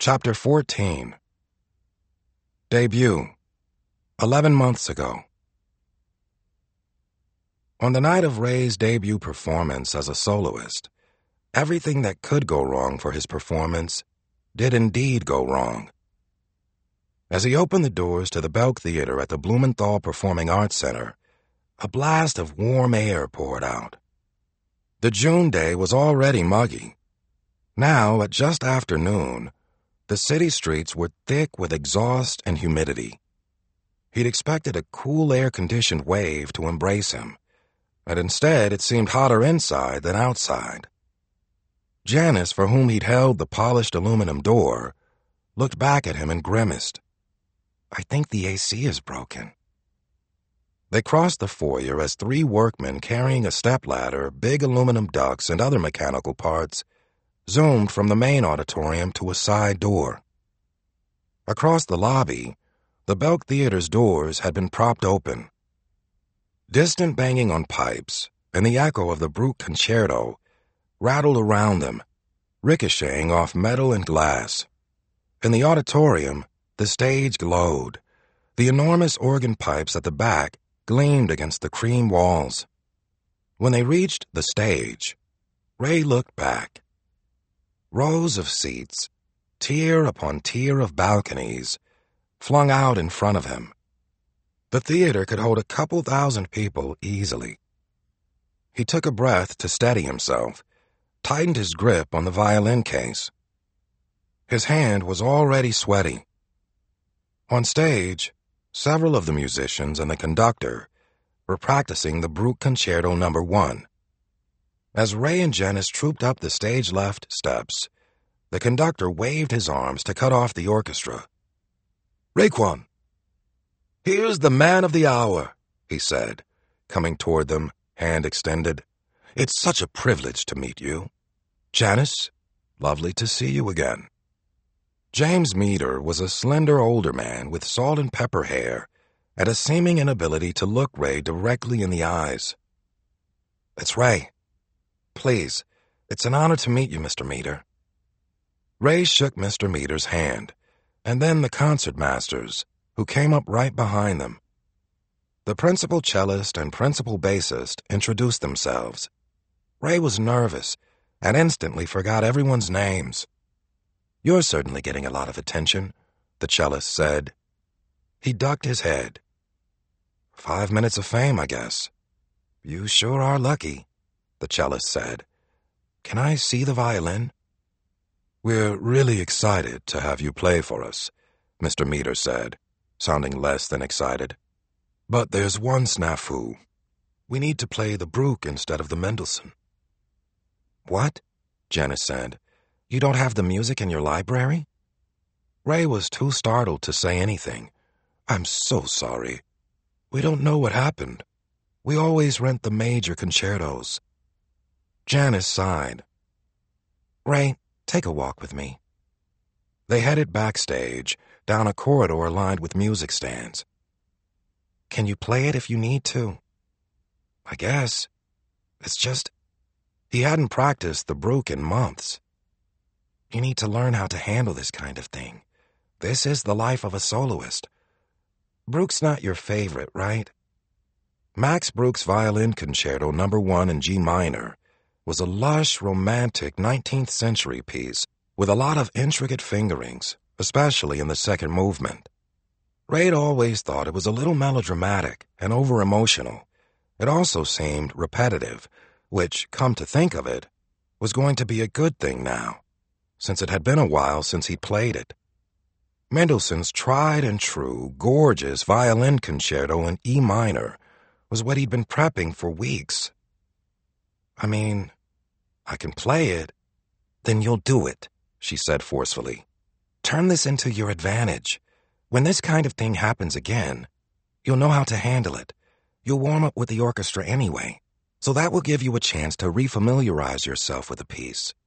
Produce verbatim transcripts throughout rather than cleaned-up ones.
Chapter fourteen. Debut. Eleven months ago. On the night of Ray's debut performance as a soloist, everything that could go wrong for his performance did indeed go wrong. As he opened the doors to the Belk Theater at the Blumenthal Performing Arts Center, a blast of warm air poured out. The June day was already muggy. Now, at just after noon, the city streets were thick with exhaust and humidity. He'd expected a cool air-conditioned wave to embrace him, but instead it seemed hotter inside than outside. Janice, for whom he'd held the polished aluminum door, looked back at him and grimaced. "I think the A C is broken." They crossed the foyer as three workmen carrying a stepladder, big aluminum ducts, and other mechanical parts zoomed from the main auditorium to a side door. Across the lobby, the Belk Theater's doors had been propped open. Distant banging on pipes and the echo of the Bruch Concerto rattled around them, ricocheting off metal and glass. In the auditorium, the stage glowed. The enormous organ pipes at the back gleamed against the cream walls. When they reached the stage, Ray looked back. Rows of seats, tier upon tier of balconies, flung out in front of him. The theater could hold a couple thousand people easily. He took a breath to steady himself, tightened his grip on the violin case. His hand was already sweaty. On stage, several of the musicians and the conductor were practicing the Bruch Concerto Number One. As Ray and Janice trooped up the stage-left steps, the conductor waved his arms to cut off the orchestra. "Raekwon, here's the man of the hour," he said, coming toward them, hand extended. "It's such a privilege to meet you. Janice, lovely to see you again." James Meador was a slender older man with salt and pepper hair and a seeming inability to look Ray directly in the eyes. "It's Ray. Please, it's an honor to meet you, Mister Meador." Ray shook Mister Meador's hand, and then the concertmasters, who came up right behind them. The principal cellist and principal bassist introduced themselves. Ray was nervous and instantly forgot everyone's names. "You're certainly getting a lot of attention," the cellist said. He ducked his head. "Five minutes of fame, I guess." "You sure are lucky," the cellist said. "Can I see the violin?" "We're really excited to have you play for us," Mister Meador said, sounding less than excited. "But there's one snafu. We need to play the Bruch instead of the Mendelssohn." "What?" Janice said. "You don't have the music in your library?" Ray was too startled to say anything. "I'm so sorry. We don't know what happened. We always rent the major concertos." Janice sighed. "Ray, take a walk with me." They headed backstage, down a corridor lined with music stands. "Can you play it if you need to?" "I guess. It's just, he hadn't practiced the Bruch in months." "You need to learn how to handle this kind of thing. This is the life of a soloist. Bruch's not your favorite, right?" Max Bruch's Violin Concerto Number One in G minor was a lush, romantic nineteenth century piece with a lot of intricate fingerings, especially in the second movement. Ray'd always thought it was a little melodramatic and over-emotional. It also seemed repetitive, which, come to think of it, was going to be a good thing now, since it had been a while since he played it. Mendelssohn's tried and true, gorgeous violin concerto in E minor was what he'd been prepping for weeks. "I mean, I can play it." "Then you'll do it," she said forcefully. "Turn this into your advantage. When this kind of thing happens again, you'll know how to handle it. You'll warm up with the orchestra anyway, so that will give you a chance to refamiliarize yourself with the piece."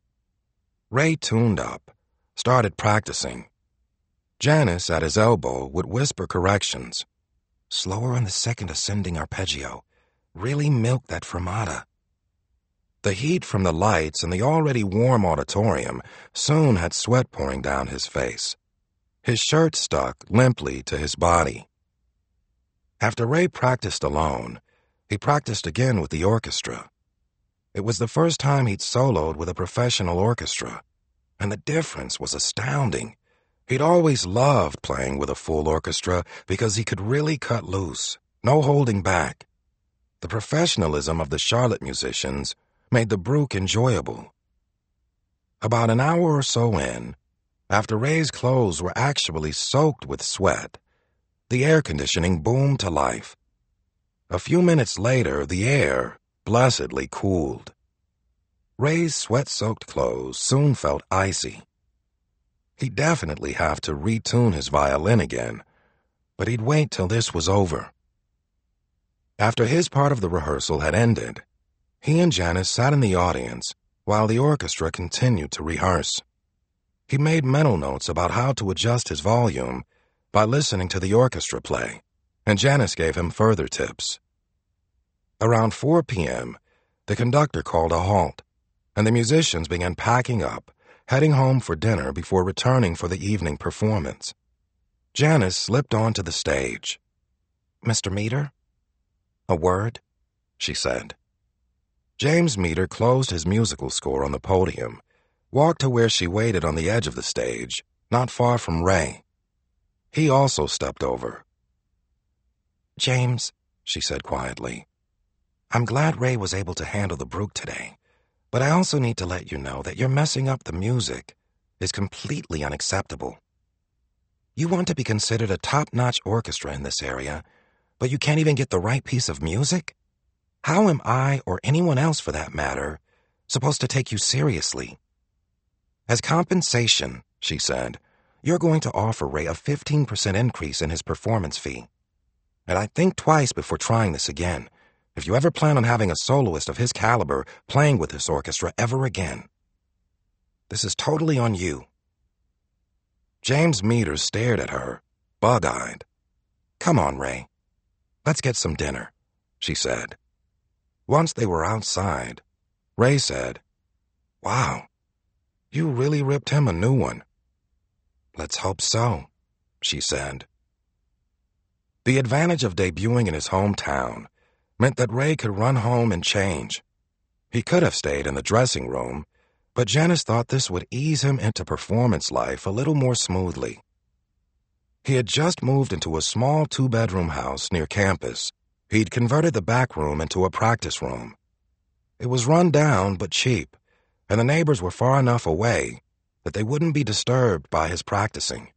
Ray tuned up, started practicing. Janice, at his elbow, would whisper corrections. "Slower on the second ascending arpeggio. Really milk that fermata." The heat from the lights in the already warm auditorium soon had sweat pouring down his face. His shirt stuck limply to his body. After Ray practiced alone, he practiced again with the orchestra. It was the first time he'd soloed with a professional orchestra, and the difference was astounding. He'd always loved playing with a full orchestra because he could really cut loose, no holding back. The professionalism of the Charlotte musicians made the Bruch enjoyable. About an hour or so in, after Ray's clothes were actually soaked with sweat, the air conditioning boomed to life. A few minutes later, the air blessedly cooled. Ray's sweat-soaked clothes soon felt icy. He'd definitely have to retune his violin again, but he'd wait till this was over. After his part of the rehearsal had ended, he and Janice sat in the audience while the orchestra continued to rehearse. He made mental notes about how to adjust his volume by listening to the orchestra play, and Janice gave him further tips. Around four p.m., the conductor called a halt, and the musicians began packing up, heading home for dinner before returning for the evening performance. Janice slipped onto the stage. "Mister Meter?" "A word?" she said. James Meter closed his musical score on the podium, walked to where she waited on the edge of the stage, not far from Ray. He also stepped over. "James," she said quietly, "I'm glad Ray was able to handle the Bruch today. But I also need to let you know that you're messing up the music is completely unacceptable. You want to be considered a top-notch orchestra in this area, but you can't even get the right piece of music? How am I, or anyone else for that matter, supposed to take you seriously? As compensation," she said, "you're going to offer Ray a fifteen percent increase in his performance fee. And I'd think twice before trying this again, if you ever plan on having a soloist of his caliber playing with this orchestra ever again. This is totally on you." James Meter stared at her, bug-eyed. "Come on, Ray. Let's get some dinner," she said. Once they were outside, Ray said, "Wow, you really ripped him a new one." "Let's hope so," she said. The advantage of debuting in his hometown meant that Ray could run home and change. He could have stayed in the dressing room, but Janice thought this would ease him into performance life a little more smoothly. He had just moved into a small two-bedroom house near campus. He'd converted the back room into a practice room. It was run down but cheap, and the neighbors were far enough away that they wouldn't be disturbed by his practicing.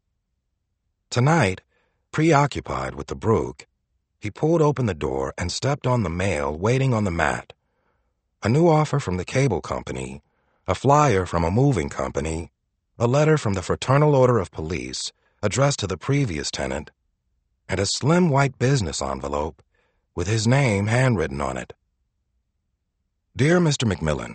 Tonight, preoccupied with the Bruch, he pulled open the door and stepped on the mail waiting on the mat. A new offer from the cable company, a flyer from a moving company, a letter from the Fraternal Order of Police addressed to the previous tenant, and a slim white business envelope with his name handwritten on it. "Dear Mister McMillan,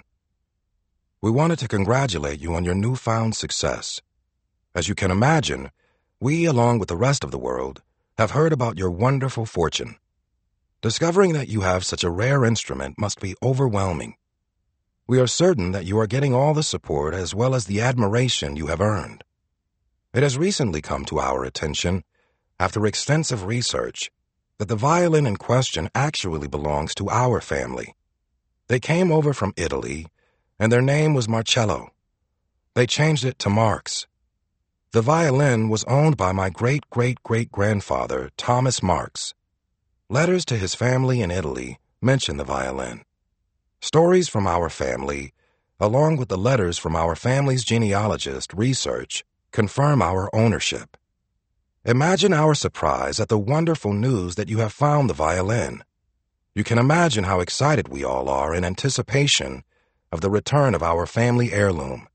we wanted to congratulate you on your newfound success. As you can imagine, we, along with the rest of the world, have heard about your wonderful fortune. Discovering that you have such a rare instrument must be overwhelming. We are certain that you are getting all the support as well as the admiration you have earned. It has recently come to our attention, after extensive research, that the violin in question actually belongs to our family. They came over from Italy, and their name was Marcello. They changed it to Marx. The violin was owned by my great-great-great-grandfather, Thomas Marx. Letters to his family in Italy mention the violin. Stories from our family, along with the letters from our family's genealogist research, confirm our ownership. Imagine our surprise at the wonderful news that you have found the violin. You can imagine how excited we all are in anticipation of the return of our family heirloom.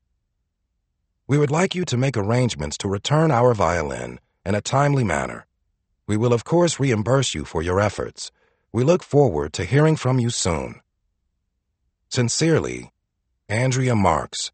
We would like you to make arrangements to return our violin in a timely manner. We will of course reimburse you for your efforts. We look forward to hearing from you soon. Sincerely, Andrea Marx.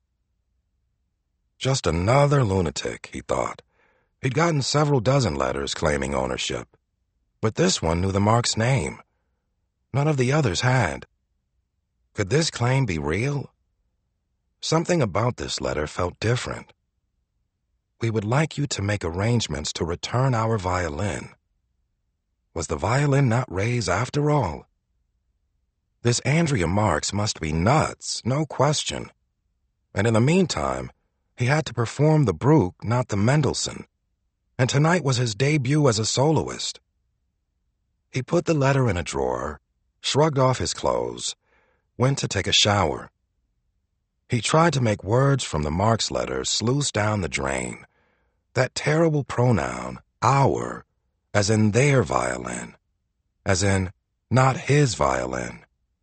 Just another lunatic, he thought. He'd gotten several dozen letters claiming ownership, but this one knew the Marx name. None of the others had. Could this claim be real? Something about this letter felt different. We would like you to make arrangements to return our violin. Was the violin not Ray's after all? This Andrea Marks must be nuts, no question. And in the meantime, he had to perform the Bruch, not the Mendelssohn. And tonight was his debut as a soloist. He put the letter in a drawer, shrugged off his clothes, went to take a shower. He tried to make words from the Marks letter sluice down the drain. That terrible pronoun, our, as in their violin, as in not his violin.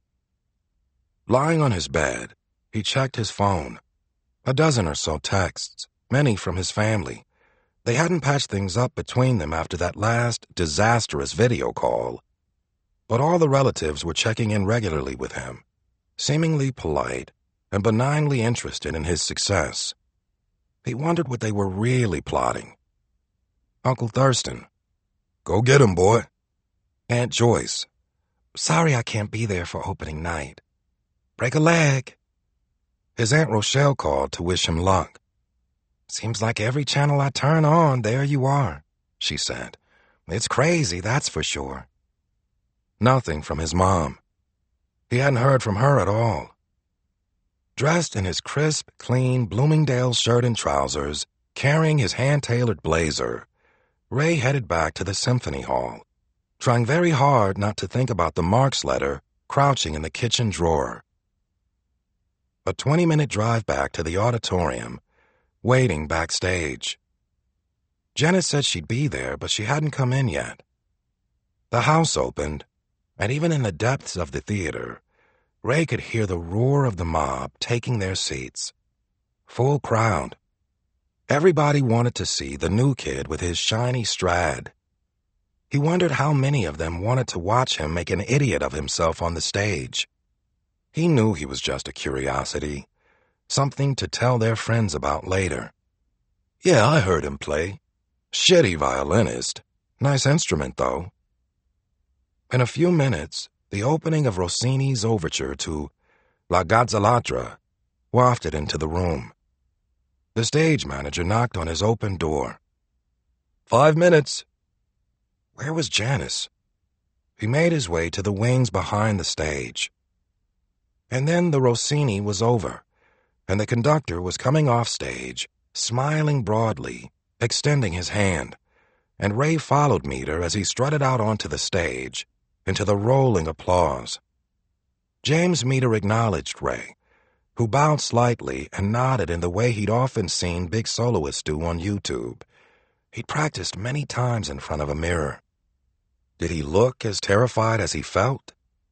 Lying on his bed, he checked his phone. A dozen or so texts, many from his family. They hadn't patched things up between them after that last disastrous video call. But all the relatives were checking in regularly with him, seemingly polite and benignly interested in his success. He wondered what they were really plotting. Uncle Thurston. Go get him, boy. Aunt Joyce. Sorry I can't be there for opening night. Break a leg. His Aunt Rochelle called to wish him luck. Seems like every channel I turn on, there you are, she said. It's crazy, that's for sure. Nothing from his mom. He hadn't heard from her at all. Dressed in his crisp, clean Bloomingdale's shirt and trousers, carrying his hand-tailored blazer, Ray headed back to the symphony hall, trying very hard not to think about the Marks letter crouching in the kitchen drawer. A twenty-minute drive back to the auditorium, waiting backstage. Janice said she'd be there, but she hadn't come in yet. The house opened, and even in the depths of the theater, Ray could hear the roar of the mob taking their seats. Full crowd. Everybody wanted to see the new kid with his shiny Strad. He wondered how many of them wanted to watch him make an idiot of himself on the stage. He knew he was just a curiosity, something to tell their friends about later. Yeah, I heard him play. Shitty violinist. Nice instrument, though. In a few minutes, the opening of Rossini's overture to La Gazzalatra wafted into the room. The stage manager knocked on his open door. Five minutes. Where was Janice? He made his way to the wings behind the stage. And then the Rossini was over, and the conductor was coming off stage, smiling broadly, extending his hand, and Ray followed Meter as he strutted out onto the stage, into the rolling applause. James Meter acknowledged Ray, who bowed slightly and nodded in the way he'd often seen big soloists do on YouTube. He'd practiced many times in front of a mirror. Did he look as terrified as he felt?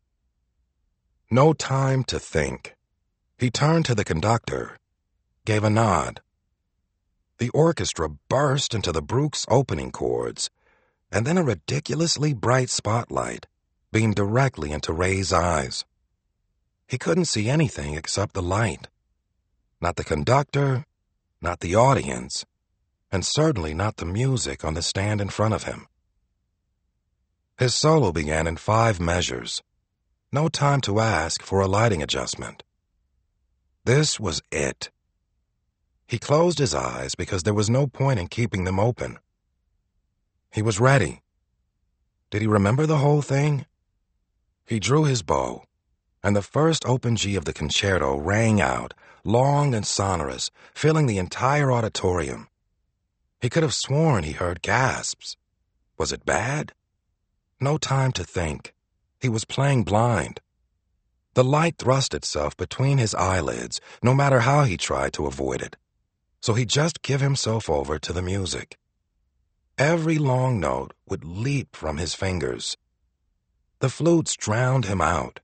No time to think. He turned to the conductor, gave a nod. The orchestra burst into the Bruch's opening chords, and then a ridiculously bright spotlight beamed directly into Ray's eyes. He couldn't see anything except the light. Not the conductor, not the audience, and certainly not the music on the stand in front of him. His solo began in five measures. No time to ask for a lighting adjustment. This was it. He closed his eyes because there was no point in keeping them open. He was ready. Did he remember the whole thing? He drew his bow, and the first open G of the concerto rang out, long and sonorous, filling the entire auditorium. He could have sworn he heard gasps. Was it bad? No time to think. He was playing blind. The light thrust itself between his eyelids, no matter how he tried to avoid it. So he'd just give himself over to the music. Every long note would leap from his fingers. The flutes drowned him out.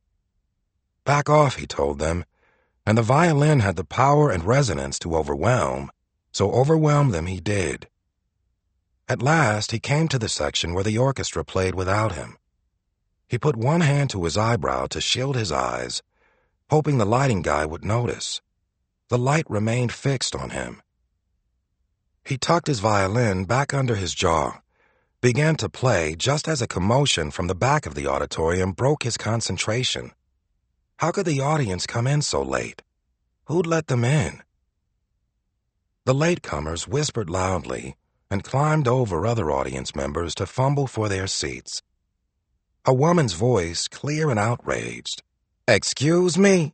Back off, he told them, and the violin had the power and resonance to overwhelm, so overwhelm them he did. At last, he came to the section where the orchestra played without him. He put one hand to his eyebrow to shield his eyes, hoping the lighting guy would notice. The light remained fixed on him. He tucked his violin back under his jaw, began to play just as a commotion from the back of the auditorium broke his concentration. How could the audience come in so late? Who'd let them in? The latecomers whispered loudly and climbed over other audience members to fumble for their seats. A woman's voice, clear and outraged. "Excuse me?"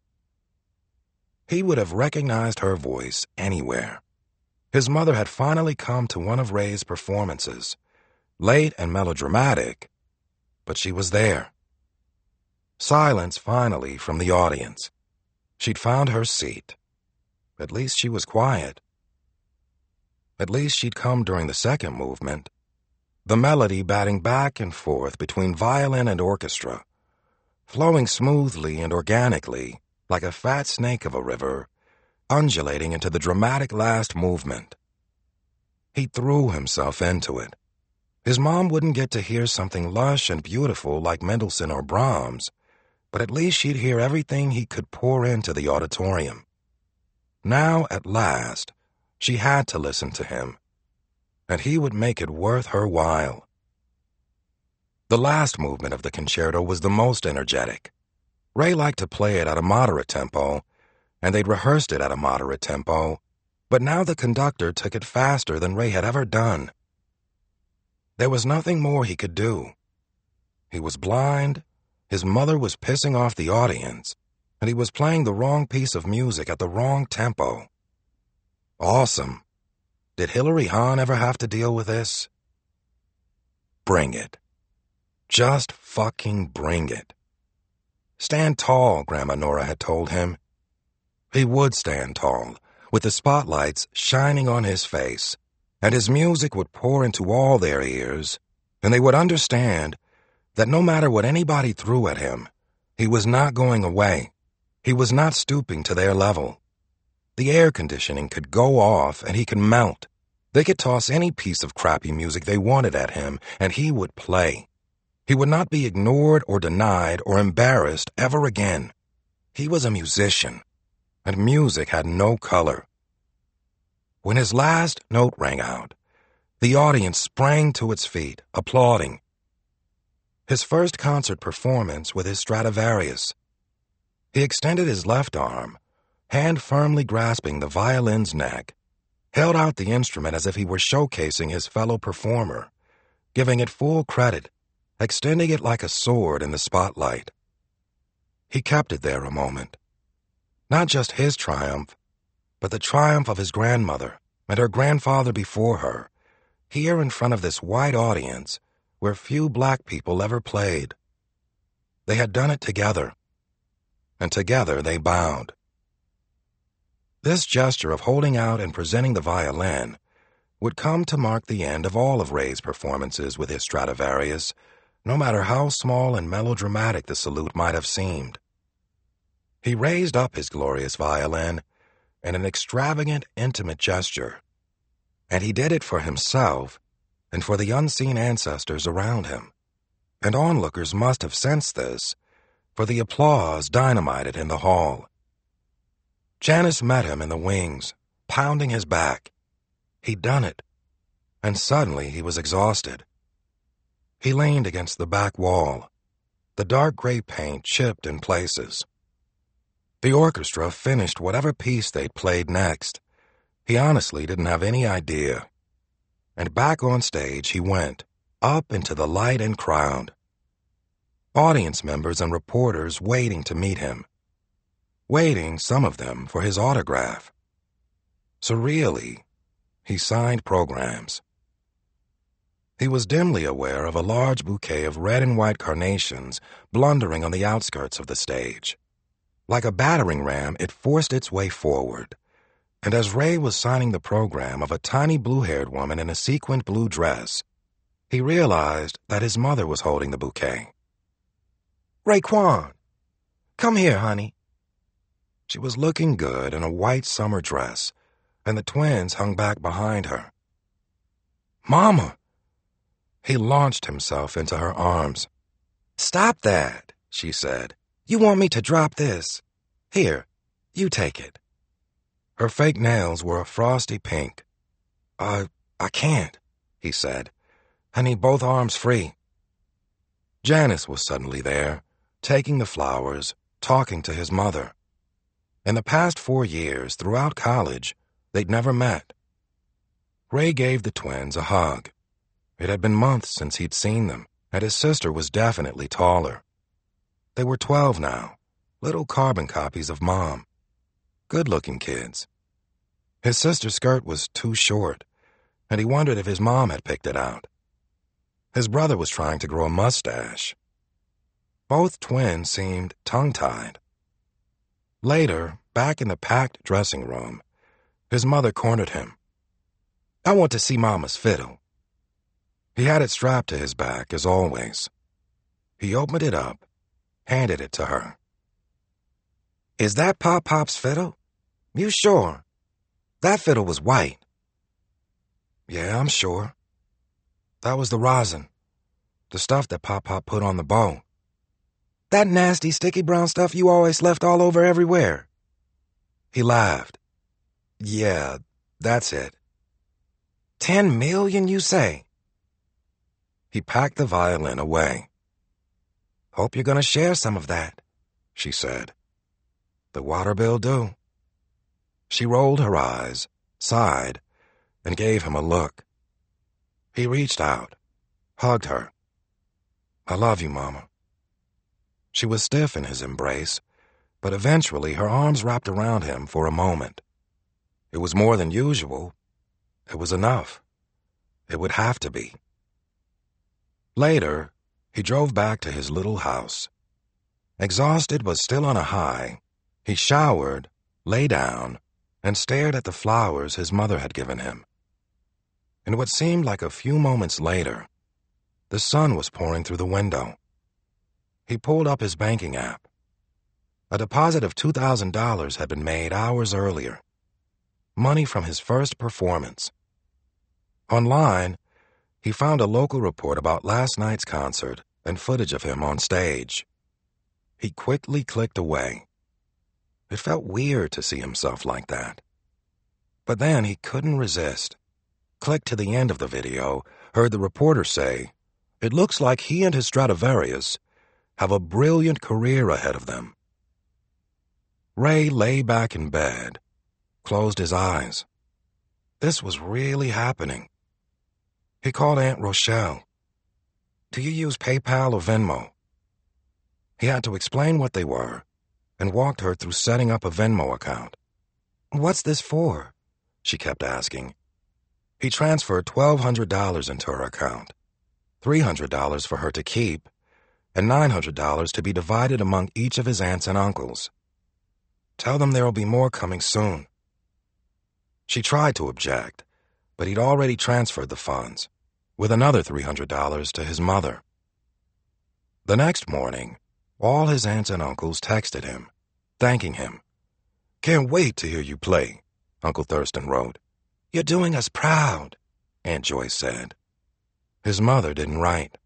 He would have recognized her voice anywhere. His mother had finally come to one of Ray's performances, late and melodramatic, but she was there. Silence finally from the audience. She'd found her seat. At least she was quiet. At least she'd come during the second movement, the melody batting back and forth between violin and orchestra, flowing smoothly and organically like a fat snake of a river, undulating into the dramatic last movement. He threw himself into it. His mom wouldn't get to hear something lush and beautiful like Mendelssohn or Brahms, but at least she'd hear everything he could pour into the auditorium. Now, at last, she had to listen to him, and he would make it worth her while. The last movement of the concerto was the most energetic. Ray liked to play it at a moderate tempo, and they'd rehearsed it at a moderate tempo, but now the conductor took it faster than Ray had ever done. There was nothing more he could do. He was blind, his mother was pissing off the audience, and he was playing the wrong piece of music at the wrong tempo. Awesome. Did Hilary Hahn ever have to deal with this? Bring it. Just fucking bring it. Stand tall, Grandma Nora had told him. He would stand tall, with the spotlights shining on his face, and his music would pour into all their ears, and they would understand that no matter what anybody threw at him, he was not going away. He was not stooping to their level. The air conditioning could go off and he could melt. They could toss any piece of crappy music they wanted at him, and he would play. He would not be ignored or denied or embarrassed ever again. He was a musician, and music had no color. When his last note rang out, the audience sprang to its feet, applauding. His first concert performance with his Stradivarius. He extended his left arm, hand firmly grasping the violin's neck, held out the instrument as if he were showcasing his fellow performer, giving it full credit, extending it like a sword in the spotlight. He kept it there a moment. Not just his triumph, but the triumph of his grandmother and her grandfather before her, here in front of this white audience where few black people ever played. They had done it together, and together they bowed. This gesture of holding out and presenting the violin would come to mark the end of all of Ray's performances with his Stradivarius, no matter how small and melodramatic the salute might have seemed. He raised up his glorious violin in an extravagant, intimate gesture, and he did it for himself and for the unseen ancestors around him. And onlookers must have sensed this, for the applause dynamited in the hall. Janice met him in the wings, pounding his back. He'd done it, and suddenly he was exhausted. He leaned against the back wall, the dark gray paint chipped in places. The orchestra finished whatever piece they'd played next. He honestly didn't have any idea. And back on stage he went, up into the light and crowd. Audience members and reporters waiting to meet him. Waiting, some of them, for his autograph. So really, he signed programs. He was dimly aware of a large bouquet of red and white carnations blundering on the outskirts of the stage. Like a battering ram, it forced its way forward, and as Ray was signing the program of a tiny blue-haired woman in a sequined blue dress, he realized that his mother was holding the bouquet. "Raekwon, come here, honey." She was looking good in a white summer dress, and the twins hung back behind her. "Mama!" He launched himself into her arms. "Stop that," she said. "You want me to drop this? Here, you take it." Her fake nails were a frosty pink. I, I can't, he said. I need both arms free. Janice was suddenly there, taking the flowers, talking to his mother. In the past four years, throughout college, they'd never met. Ray gave the twins a hug. It had been months since he'd seen them, and his sister was definitely taller. They were twelve now, little carbon copies of Mom. Good-looking kids. His sister's skirt was too short, and he wondered if his mom had picked it out. His brother was trying to grow a mustache. Both twins seemed tongue-tied. Later, back in the packed dressing room, his mother cornered him. "I want to see Mama's fiddle." He had it strapped to his back, as always. He opened it up, handed it to her. "Is that Pop Pop's fiddle? You sure? That fiddle was white." "Yeah, I'm sure. That was the rosin, the stuff that Pop Pop put on the bow. That nasty sticky brown stuff you always left all over everywhere." He laughed. "Yeah, that's it." Ten million, you say?" He packed the violin away. "Hope you're going to share some of that," she said. "The water bill do." She rolled her eyes, sighed, and gave him a look. He reached out, hugged her. "I love you, Mama." She was stiff in his embrace, but eventually her arms wrapped around him for a moment. It was more than usual. It was enough. It would have to be. Later, he drove back to his little house. Exhausted but still on a high, he showered, lay down, and stared at the flowers his mother had given him. In what seemed like a few moments later, the sun was pouring through the window. He pulled up his banking app. A deposit of two thousand dollars had been made hours earlier. Money from his first performance. Online, he found a local report about last night's concert and footage of him on stage. He quickly clicked away. It felt weird to see himself like that. But then he couldn't resist. Clicked to the end of the video, heard the reporter say, "It looks like he and his Stradivarius have a brilliant career ahead of them." Ray lay back in bed, closed his eyes. This was really happening. He called Aunt Rochelle. "Do you use PayPal or Venmo?" He had to explain what they were and walked her through setting up a Venmo account. "What's this for?" she kept asking. He transferred twelve hundred dollars into her account, three hundred dollars for her to keep, and nine hundred dollars to be divided among each of his aunts and uncles. "Tell them there will be more coming soon." She tried to object, but he'd already transferred the funds, with another three hundred dollars to his mother. The next morning, all his aunts and uncles texted him, thanking him. "Can't wait to hear you play," Uncle Thurston wrote. "You're doing us proud," Aunt Joyce said. His mother didn't write.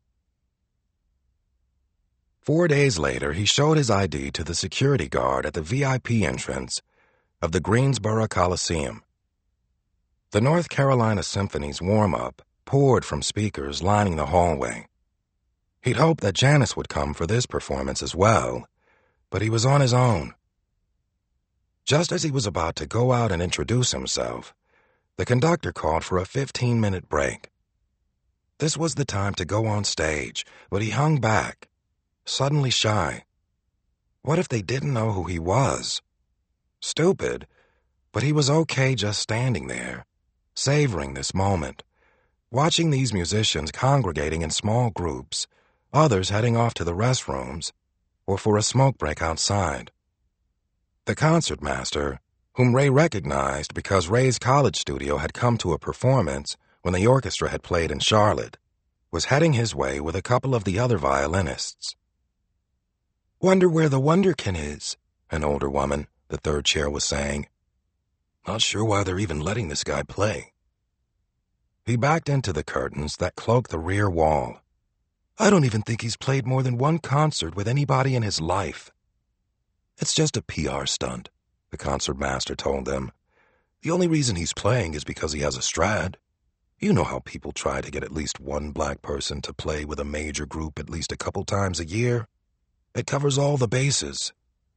Four days later, he showed his I D to the security guard at the V I P entrance of the Greensboro Coliseum. The North Carolina Symphony's warm-up poured from speakers lining the hallway. He'd hoped that Janice would come for this performance as well, but he was on his own. Just as he was about to go out and introduce himself, the conductor called for a fifteen-minute break. This was the time to go on stage, but he hung back, suddenly shy. What if they didn't know who he was? Stupid, but he was okay just standing there, savoring this moment, watching these musicians congregating in small groups, others heading off to the restrooms, or for a smoke break outside. The concertmaster, whom Ray recognized because Ray's college studio had come to a performance when the orchestra had played in Charlotte, was heading his way with a couple of the other violinists. "Wonder where the wonderkin is," an older woman, the third chair, was saying. "Not sure why they're even letting this guy play." He backed into the curtains that cloaked the rear wall. "I don't even think he's played more than one concert with anybody in his life." "It's just a P R stunt," the concertmaster told them. "The only reason he's playing is because he has a Strad. You know how people try to get at least one black person to play with a major group at least a couple times a year. It covers all the bases.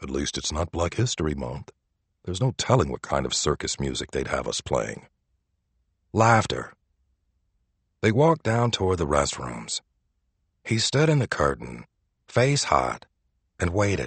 At least it's not Black History Month. There's no telling what kind of circus music they'd have us playing. Laughter. They walked down toward the restrooms. He stood in the curtain, face hot, and waited.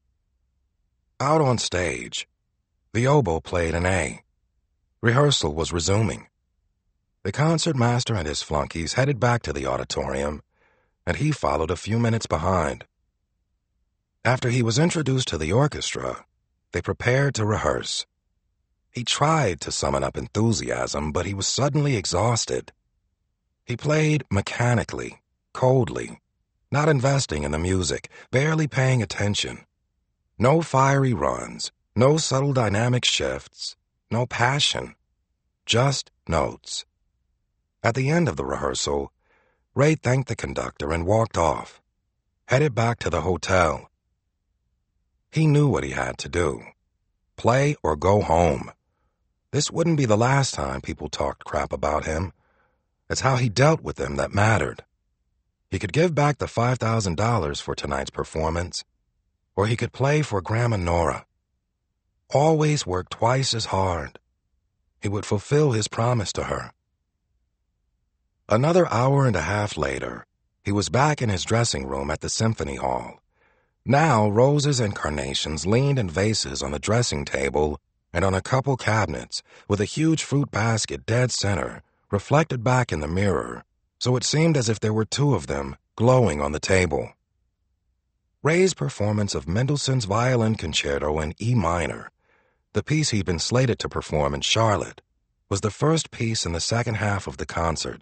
Out on stage, the oboe played an A. Rehearsal was resuming. The concertmaster and his flunkies headed back to the auditorium, and he followed a few minutes behind. After he was introduced to the orchestra, they prepared to rehearse. He tried to summon up enthusiasm, but he was suddenly exhausted. He played mechanically, coldly, not investing in the music, barely paying attention. No fiery runs, no subtle dynamic shifts, no passion, just notes. At the end of the rehearsal, Ray thanked the conductor and walked off, headed back to the hotel. He knew what he had to do. Play or go home. This wouldn't be the last time people talked crap about him. It's how he dealt with them that mattered. He could give back the five thousand dollars for tonight's performance, or he could play for Grandma Nora. Always work twice as hard. He would fulfill his promise to her. Another hour and a half later, he was back in his dressing room at the Symphony Hall. Now, roses and carnations leaned in vases on the dressing table and on a couple cabinets, with a huge fruit basket dead center, reflected back in the mirror, so it seemed as if there were two of them glowing on the table. Ray's performance of Mendelssohn's Violin Concerto in E minor, the piece he'd been slated to perform in Charlotte, was the first piece in the second half of the concert.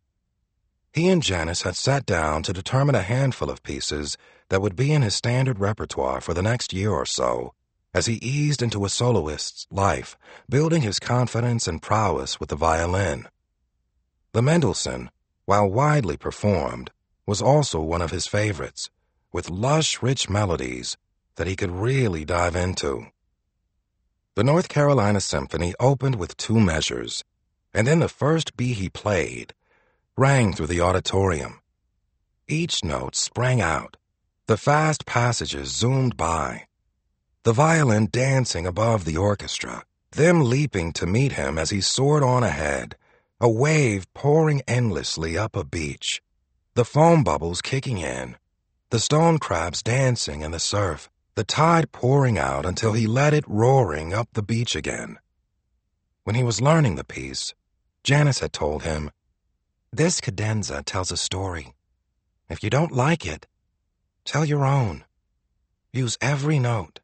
He and Janice had sat down to determine a handful of pieces that would be in his standard repertoire for the next year or so, as he eased into a soloist's life, building his confidence and prowess with the violin. The Mendelssohn, while widely performed, was also one of his favorites, with lush, rich melodies that he could really dive into. The North Carolina Symphony opened with two measures, and then the first B he played rang through the auditorium. Each note sprang out. The fast passages zoomed by. The violin dancing above the orchestra, them leaping to meet him as he soared on ahead, a wave pouring endlessly up a beach, the foam bubbles kicking in, the stone crabs dancing in the surf, the tide pouring out until he let it roaring up the beach again. When he was learning the piece, Janice had told him, "This cadenza tells a story. If you don't like it, tell your own. Use every note."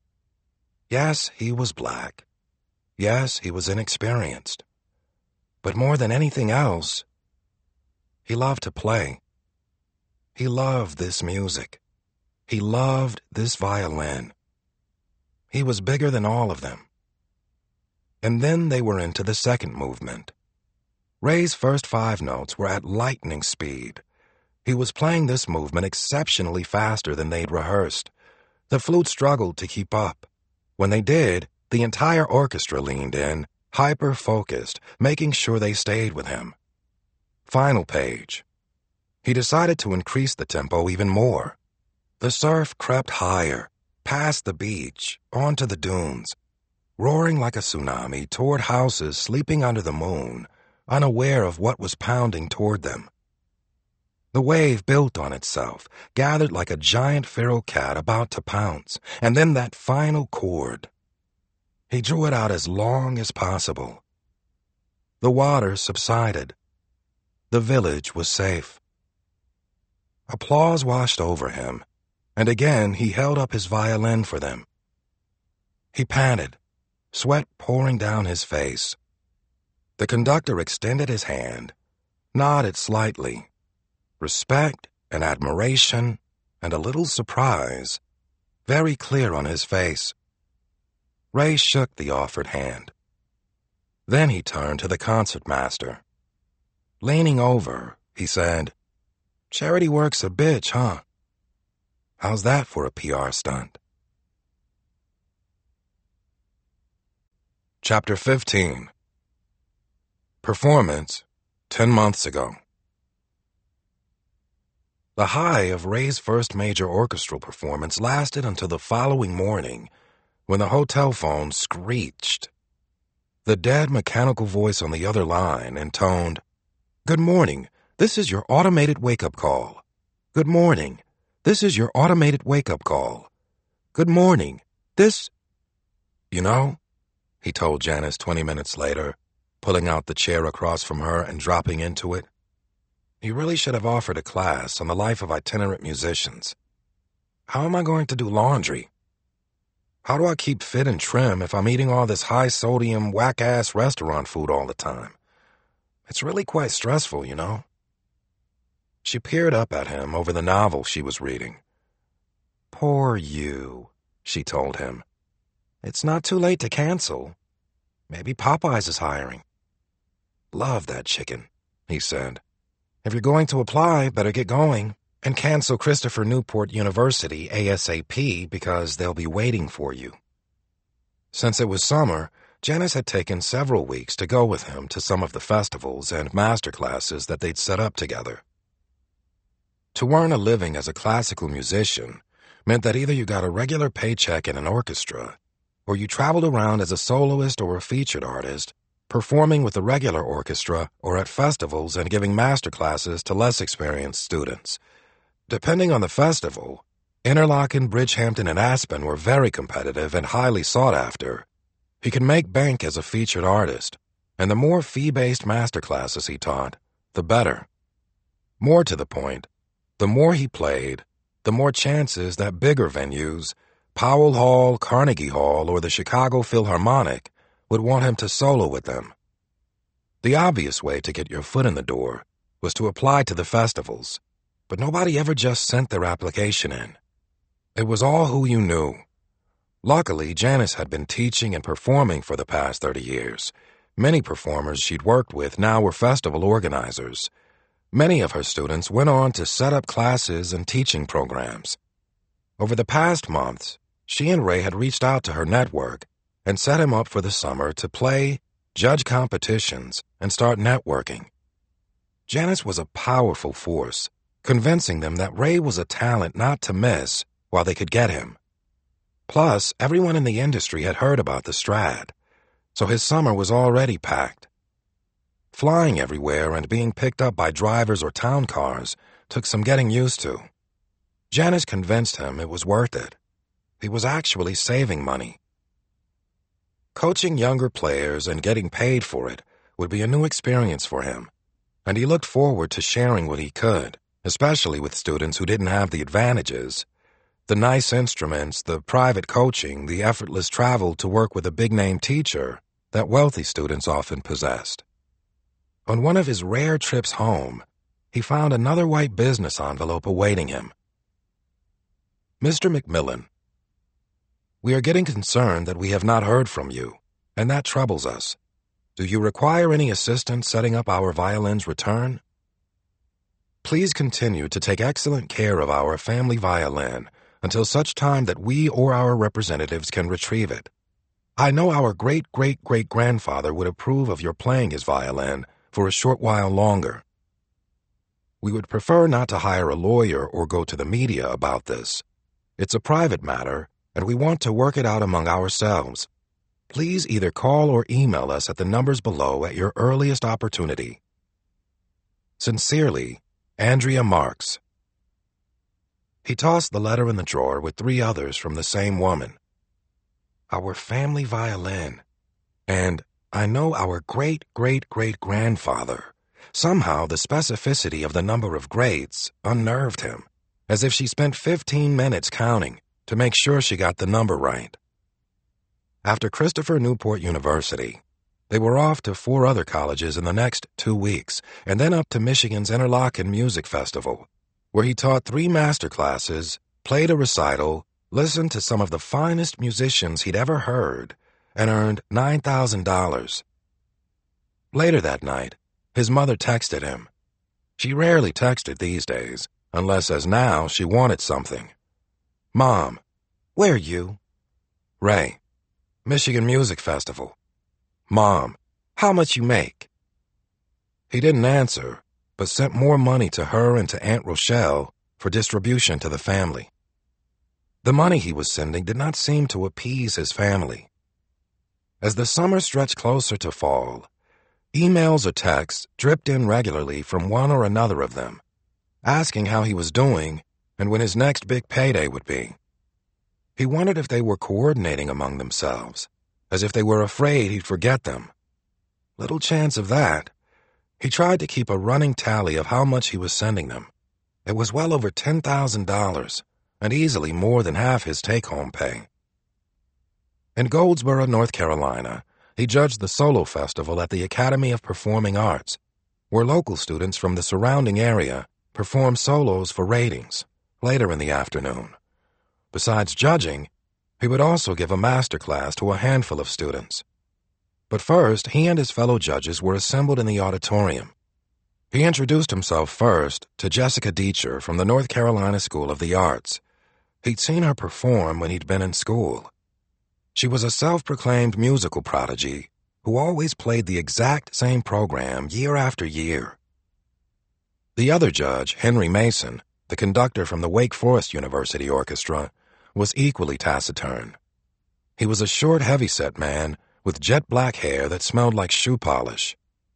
Yes, he was black. Yes, he was inexperienced. But more than anything else, he loved to play. He loved this music. He loved this violin. He was bigger than all of them. And then they were into the second movement. Ray's first five notes were at lightning speed. He was playing this movement exceptionally faster than they'd rehearsed. The flute struggled to keep up. When they did, the entire orchestra leaned in, hyper-focused, making sure they stayed with him. Final page. He decided to increase the tempo even more. The surf crept higher, past the beach, onto the dunes, roaring like a tsunami toward houses sleeping under the moon, unaware of what was pounding toward them. The wave built on itself, gathered like a giant feral cat about to pounce, and then that final chord. He drew it out as long as possible. The water subsided. The village was safe. Applause washed over him, and again he held up his violin for them. He panted, sweat pouring down his face. The conductor extended his hand, nodded slightly. Respect and admiration and a little surprise, very clear on his face. Ray shook the offered hand. Then he turned to the concertmaster. Leaning over, he said, "Charity work's a bitch, huh? How's that for a P R stunt?" Chapter fifteen. Performance ten months ago. The high of Ray's first major orchestral performance lasted until the following morning, when the hotel phone screeched. The dead mechanical voice on the other line intoned, "Good morning, this is your automated wake-up call. Good morning, this is your automated wake-up call. Good morning, this—" "You know," he told Janice twenty minutes later, pulling out the chair across from her and dropping into it, "you really should have offered a class on the life of itinerant musicians. How am I going to do laundry? How do I keep fit and trim if I'm eating all this high-sodium, whack-ass restaurant food all the time? It's really quite stressful, you know." She peered up at him over the novel she was reading. "Poor you," she told him. "It's not too late to cancel. Maybe Popeyes is hiring." "Love that chicken," he said. "If you're going to apply, better get going and cancel Christopher Newport University ASAP because they'll be waiting for you." Since it was summer, Janice had taken several weeks to go with him to some of the festivals and master classes that they'd set up together. To earn a living as a classical musician meant that either you got a regular paycheck in an orchestra, or you traveled around as a soloist or a featured artist, performing with a regular orchestra or at festivals and giving master classes to less experienced students. Depending on the festival, Interlochen, Bridgehampton, and Aspen were very competitive and highly sought after. He could make bank as a featured artist, and the more fee-based master classes he taught, the better. More to the point, the more he played, the more chances that bigger venues, Powell Hall, Carnegie Hall, or the Chicago Philharmonic, would want him to solo with them. The obvious way to get your foot in the door was to apply to the festivals, but nobody ever just sent their application in. It was all who you knew. Luckily, Janice had been teaching and performing for the past thirty years. Many performers she'd worked with now were festival organizers. Many of her students went on to set up classes and teaching programs. Over the past months, she and Ray had reached out to her network and set him up for the summer to play, judge competitions, and start networking. Janice was a powerful force, convincing them that Ray was a talent not to miss while they could get him. Plus, everyone in the industry had heard about the Strad, so his summer was already packed. Flying everywhere and being picked up by drivers or town cars took some getting used to. Janice convinced him it was worth it. He was actually saving money. Coaching younger players and getting paid for it would be a new experience for him, and he looked forward to sharing what he could, especially with students who didn't have the advantages: the nice instruments, the private coaching, the effortless travel to work with a big-name teacher that wealthy students often possessed. On one of his rare trips home, he found another white business envelope awaiting him. "Mister McMillan, we are getting concerned that we have not heard from you, and that troubles us. Do you require any assistance setting up our violin's return? Please continue to take excellent care of our family violin until such time that we or our representatives can retrieve it. I know our great-great-great-grandfather would approve of your playing his violin for a short while longer. We would prefer not to hire a lawyer or go to the media about this. It's a private matter, and we want to work it out among ourselves. Please either call or email us at the numbers below at your earliest opportunity. Sincerely, Andrea Marks." He tossed the letter in the drawer with three others from the same woman. Our family violin, and I know our great-great-great-grandfather. Somehow the specificity of the number of greats unnerved him, as if she spent fifteen minutes counting to make sure she got the number right. After Christopher Newport University, they were off to four other colleges in the next two weeks, and then up to Michigan's Interlochen Music Festival, where he taught three master classes, played a recital, listened to some of the finest musicians he'd ever heard, and earned nine thousand dollars. Later that night, his mother texted him. She rarely texted these days, unless as now she wanted something. "Mom, where you?" "Ray, Michigan Music Festival." "Mom, how much you make?" He didn't answer, but sent more money to her and to Aunt Rochelle for distribution to the family. The money he was sending did not seem to appease his family. As the summer stretched closer to fall, emails or texts dripped in regularly from one or another of them, asking how he was doing and when his next big payday would be. He wondered if they were coordinating among themselves, as if they were afraid he'd forget them. Little chance of that. He tried to keep a running tally of how much he was sending them. It was well over ten thousand dollars, and easily more than half his take-home pay. In Goldsboro, North Carolina, he judged the solo festival at the Academy of Performing Arts, where local students from the surrounding area performed solos for ratings later in the afternoon. Besides judging, he would also give a master class to a handful of students. But first, he and his fellow judges were assembled in the auditorium. He introduced himself first to Jessica Deacher from the North Carolina School of the Arts. He'd seen her perform when he'd been in school. She was a self-proclaimed musical prodigy who always played the exact same program year after year. The other judge, Henry Mason, the conductor from the Wake Forest University Orchestra, was equally taciturn. He was a short, heavy-set man with jet-black hair that smelled like shoe polish.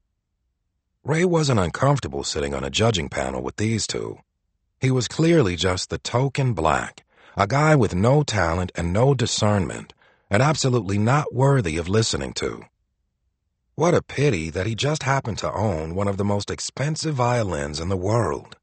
Ray wasn't uncomfortable sitting on a judging panel with these two. He was clearly just the token black, a guy with no talent and no discernment, and absolutely not worthy of listening to. What a pity that he just happened to own one of the most expensive violins in the world.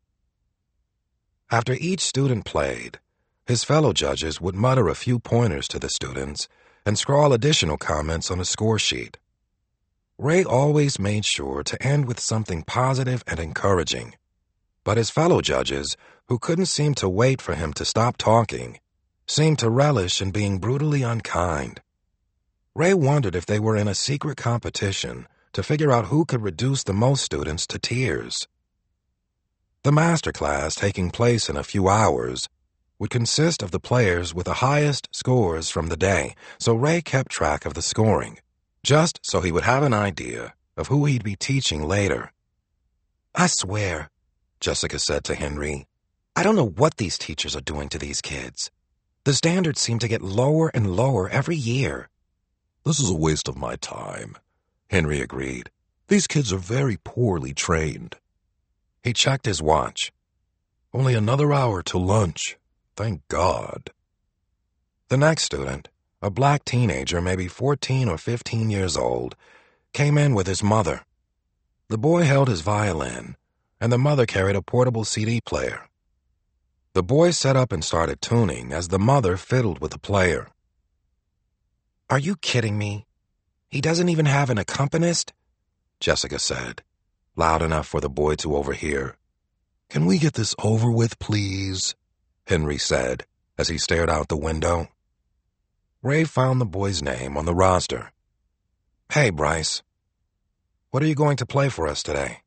After each student played, his fellow judges would mutter a few pointers to the students and scrawl additional comments on a score sheet. Ray always made sure to end with something positive and encouraging, but his fellow judges, who couldn't seem to wait for him to stop talking, seemed to relish in being brutally unkind. Ray wondered if they were in a secret competition to figure out who could reduce the most students to tears. The master class, taking place in a few hours, would consist of the players with the highest scores from the day, so Ray kept track of the scoring, just so he would have an idea of who he'd be teaching later. "I swear," Jessica said to Henry, "I don't know what these teachers are doing to these kids. The standards seem to get lower and lower every year." "This is a waste of my time," Henry agreed. "These kids are very poorly trained." He checked his watch. "Only another hour till lunch. Thank God." The next student, a black teenager, maybe fourteen or fifteen years old, came in with his mother. The boy held his violin, and the mother carried a portable C D player. The boy sat up and started tuning as the mother fiddled with the player. "Are you kidding me? He doesn't even have an accompanist?" Jessica said, loud enough for the boy to overhear. "Can we get this over with, please?" Henry said as he stared out the window. Ray found the boy's name on the roster. "Hey, Bryce. What are you going to play for us today?"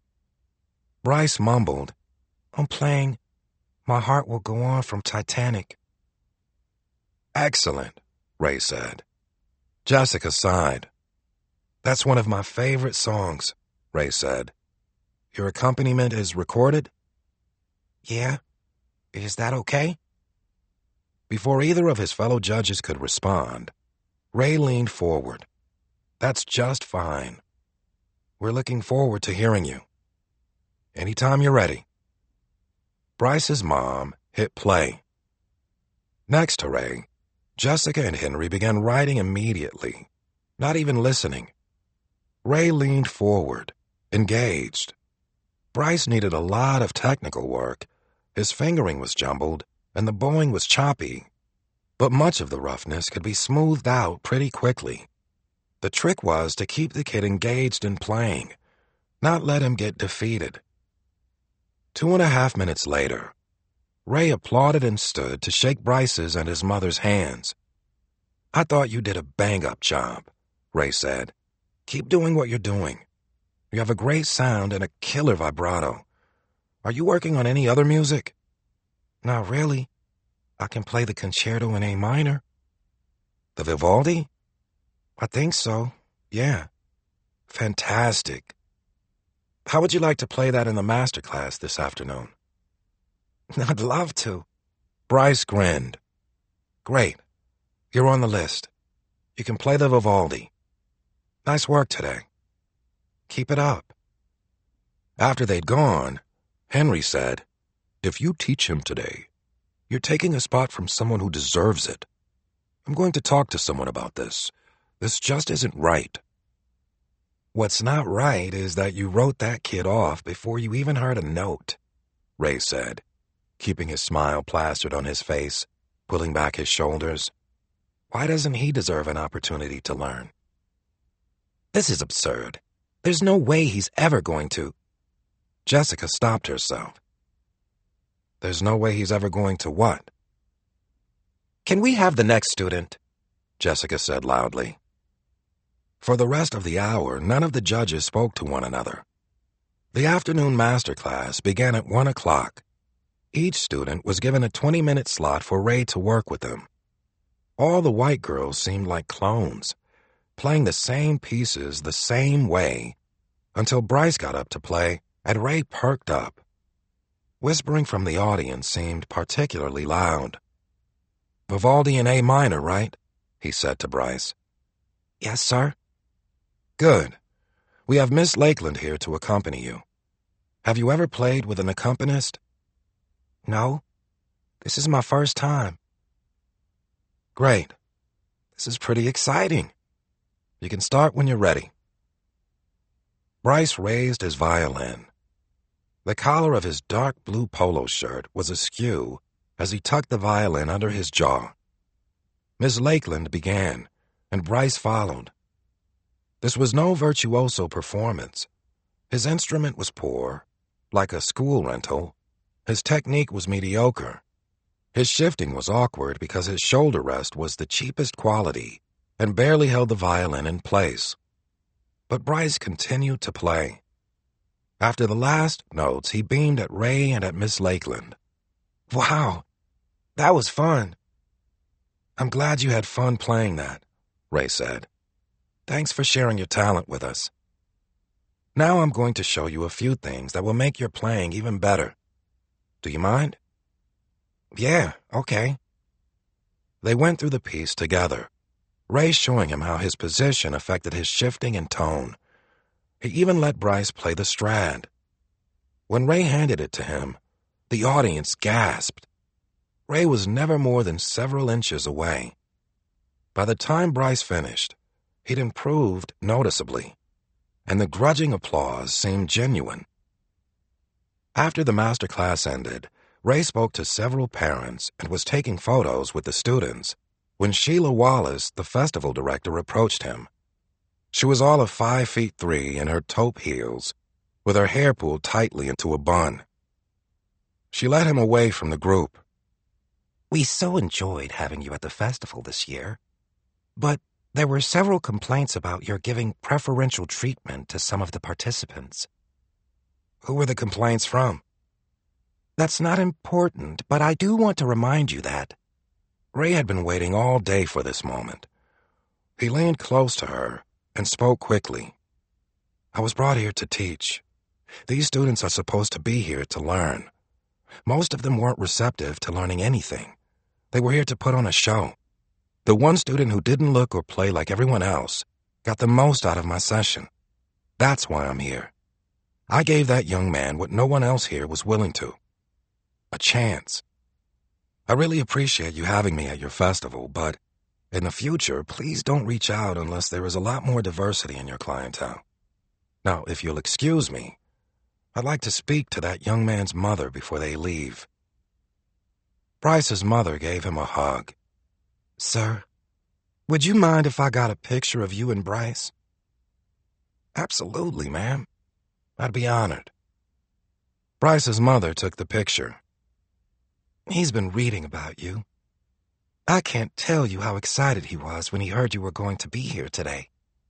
Bryce mumbled, "I'm playing My Heart Will Go On from Titanic." "Excellent," Ray said. Jessica sighed. "That's one of my favorite songs," Ray said. "Your accompaniment is recorded?" "Yeah. Is that okay?" Before either of his fellow judges could respond, Ray leaned forward. "That's just fine. We're looking forward to hearing you. Anytime you're ready." Bryce's mom hit play. Next to Ray, Jessica and Henry began writing immediately, not even listening. Ray leaned forward, engaged. Bryce needed a lot of technical work. His fingering was jumbled, and the bowing was choppy. But much of the roughness could be smoothed out pretty quickly. The trick was to keep the kid engaged in playing, not let him get defeated. Two and a half minutes later, Ray applauded and stood to shake Bryce's and his mother's hands. "I thought you did a bang-up job," Ray said. "Keep doing what you're doing. You have a great sound and a killer vibrato. Are you working on any other music?" "Not really. I can play the concerto in A minor." "The Vivaldi?" "I think so, yeah." "Fantastic. How would you like to play that in the master class this afternoon?" I'd love to. Bryce grinned. Great. You're on the list. You can play the Vivaldi. Nice work today. Keep it up. After they'd gone, Henry said, "If you teach him today, you're taking a spot from someone who deserves it. I'm going to talk to someone about this. This just isn't right." What's not right is that you wrote that kid off before you even heard a note, Ray said, keeping his smile plastered on his face, pulling back his shoulders. Why doesn't he deserve an opportunity to learn? This is absurd. There's no way he's ever going to. Jessica stopped herself. There's no way he's ever going to what? Can we have the next student? Jessica said loudly. For the rest of the hour, none of the judges spoke to one another. The afternoon master class began at one o'clock. Each student was given a twenty-minute slot for Ray to work with them. All the white girls seemed like clones, playing the same pieces the same way, until Bryce got up to play and Ray perked up. Whispering from the audience seemed particularly loud. "Vivaldi in A minor, right?" he said to Bryce. "Yes, sir." "Good. We have Miss Lakeland here to accompany you. Have you ever played with an accompanist?" "No. This is my first time." "Great. This is pretty exciting. You can start when you're ready." Bryce raised his violin. The collar of his dark blue polo shirt was askew as he tucked the violin under his jaw. Miss Lakeland began, and Bryce followed. This was no virtuoso performance. His instrument was poor, like a school rental. His technique was mediocre. His shifting was awkward because his shoulder rest was the cheapest quality and barely held the violin in place. But Bryce continued to play. After the last notes, he beamed at Ray and at Miss Lakeland. "Wow, that was fun." "I'm glad you had fun playing that," Ray said. "Thanks for sharing your talent with us. Now I'm going to show you a few things that will make your playing even better. Do you mind?" "Yeah, okay." They went through the piece together, Ray showing him how his position affected his shifting and tone. He even let Bryce play the Strad. When Ray handed it to him, the audience gasped. Ray was never more than several inches away. By the time Bryce finished, he'd improved noticeably, and the grudging applause seemed genuine. After the master class ended, Ray spoke to several parents and was taking photos with the students when Sheila Wallace, the festival director, approached him. She was all of five feet three in her taupe heels, with her hair pulled tightly into a bun. She led him away from the group. "We so enjoyed having you at the festival this year, but there were several complaints about your giving preferential treatment to some of the participants." "Who were the complaints from?" "That's not important, but I do want to remind you that." Ray had been waiting all day for this moment. He leaned close to her and spoke quickly. "I was brought here to teach. These students are supposed to be here to learn. Most of them weren't receptive to learning anything. They were here to put on a show. The one student who didn't look or play like everyone else got the most out of my session. That's why I'm here. I gave that young man what no one else here was willing to. A chance. I really appreciate you having me at your festival, but in the future, please don't reach out unless there is a lot more diversity in your clientele. Now, if you'll excuse me, I'd like to speak to that young man's mother before they leave." Bryce's mother gave him a hug. "Sir, would you mind if I got a picture of you and Bryce?" "Absolutely, ma'am. I'd be honored." Bryce's mother took the picture. "He's been reading about you. I can't tell you how excited he was when he heard you were going to be here today."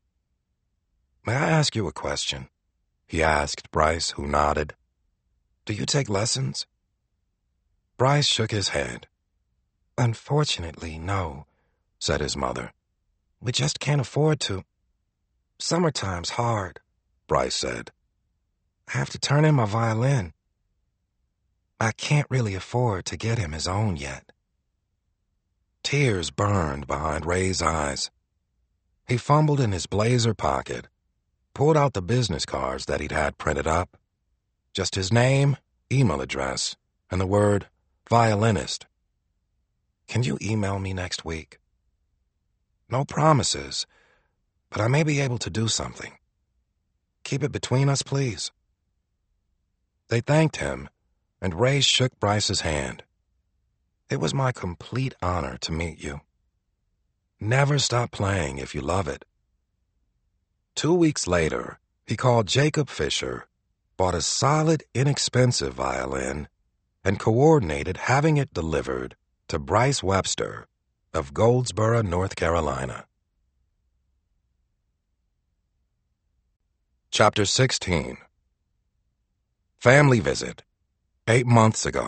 "May I ask you a question?" he asked Bryce, who nodded. "Do you take lessons?" Bryce shook his head. "Unfortunately, no," said his mother. "We just can't afford to. Summertime's hard," Bryce said. "I have to turn in my violin." I can't really afford to get him his own yet." Tears burned behind Ray's eyes. He fumbled in his blazer pocket, pulled out the business cards that he'd had printed up. Just his name, email address, and the word violinist. "Can you email me next week?" "No promises, but I may be able to do something. Keep it between us, please." They thanked him, and Ray shook Bryce's hand. "It was my complete honor to meet you. Never stop playing if you love it." Two weeks later, he called Jacob Fisher, bought a solid, inexpensive violin, and coordinated having it delivered to Bryce Webster of Goldsboro, North Carolina. Chapter sixteen. Family Visit, eight months ago.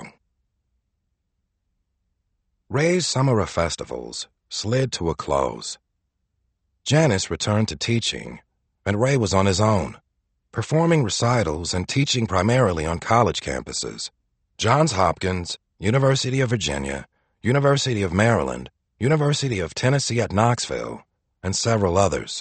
Ray's summer of festivals slid to a close. Janice returned to teaching, and Ray was on his own, performing recitals and teaching primarily on college campuses: Johns Hopkins, University of Virginia, University of Maryland, University of Tennessee at Knoxville, and several others.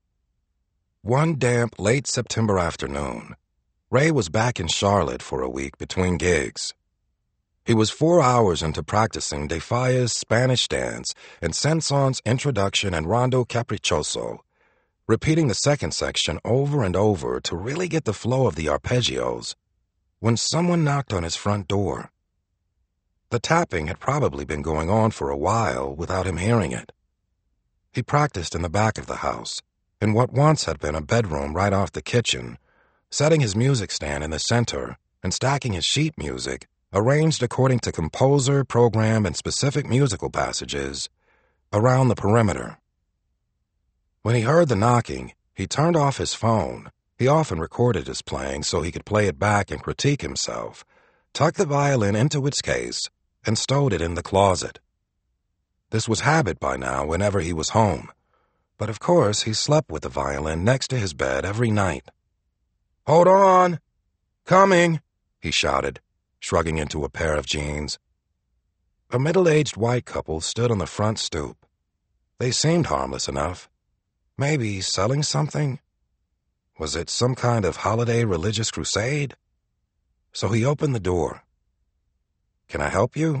One damp late September afternoon, Ray was back in Charlotte for a week between gigs. He was four hours into practicing De Falla's Spanish Dance and Saint-Saëns' Introduction and Rondo Capriccioso, repeating the second section over and over to really get the flow of the arpeggios, when someone knocked on his front door. The tapping had probably been going on for a while without him hearing it. He practiced in the back of the house, in what once had been a bedroom right off the kitchen, setting his music stand in the center and stacking his sheet music, arranged according to composer, program, and specific musical passages, around the perimeter. When he heard the knocking, he turned off his phone. He often recorded his playing so he could play it back and critique himself, tucked the violin into its case, and stowed it in the closet. This was habit by now whenever he was home, but of course he slept with the violin next to his bed every night. "Hold on! Coming!" he shouted, shrugging into a pair of jeans. A middle-aged white couple stood on the front stoop. They seemed harmless enough. Maybe selling something? Was it some kind of holiday religious crusade? So he opened the door. "Can I help you?"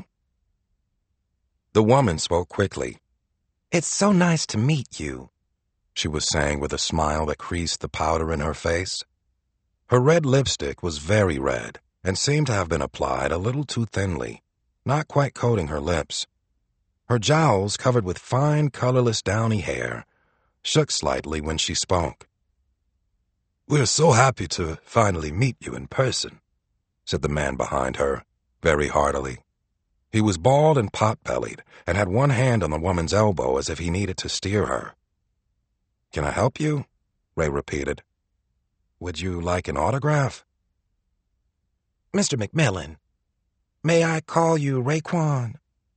The woman spoke quickly. "It's so nice to meet you," she was saying with a smile that creased the powder in her face. Her red lipstick was very red and seemed to have been applied a little too thinly, not quite coating her lips. Her jowls, covered with fine, colorless, downy hair, shook slightly when she spoke. "We're so happy to finally meet you in person," said the man behind her, very heartily. He was bald and pot-bellied and had one hand on the woman's elbow as if he needed to steer her. "Can I help you?" Ray repeated. "Would you like an autograph?" "Mister McMillan, may I call you Raekwon?"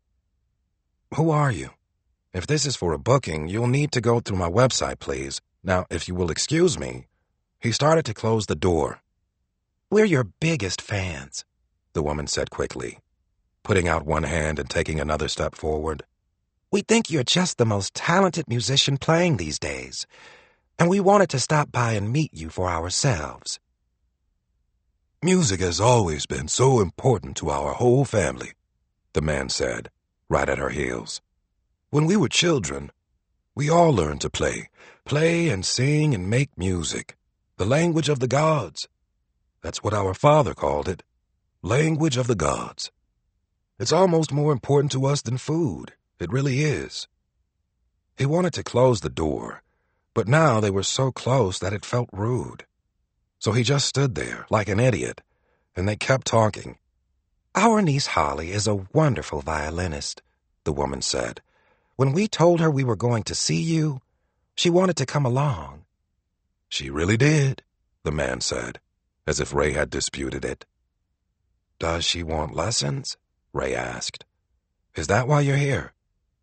"Who are you? If this is for a booking, you'll need to go through my website, please. Now, if you will excuse me." He started to close the door. "We're your biggest fans," the woman said quickly, putting out one hand and taking another step forward. "We think you're just the most talented musician playing these days, and we wanted to stop by and meet you for ourselves." "Music has always been so important to our whole family," the man said, right at her heels. "When we were children, we all learned to play, play and sing and make music, the language of the gods. That's what our father called it, language of the gods. It's almost more important to us than food. It really is." He wanted to close the door, but now they were so close that it felt rude. So he just stood there like an idiot, and they kept talking. "Our niece Holly is a wonderful violinist," the woman said. "When we told her we were going to see you, she wanted to come along." "She really did," the man said, as if Ray had disputed it. "Does she want lessons?" Ray asked. "Is that why you're here?"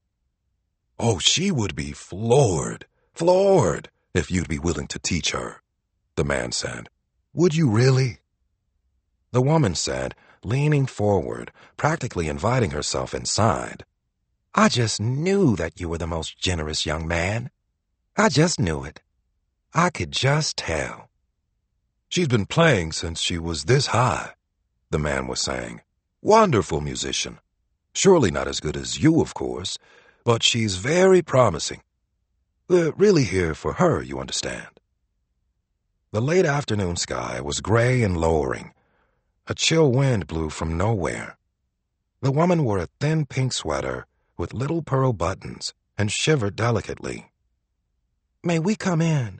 "Oh, she would be floored, floored, if you'd be willing to teach her," the man said. "Would you really?" The woman said leaning forward, practically inviting herself inside. I just knew that you were the most generous young man. I just knew it. I could just tell. She's been playing since she was this high, the man was saying. Wonderful musician. Surely not as good as you, of course, but she's very promising. We're really here for her, you understand. The late afternoon sky was gray and lowering. A chill wind blew from nowhere. The woman wore a thin pink sweater with little pearl buttons and shivered delicately. May we come in?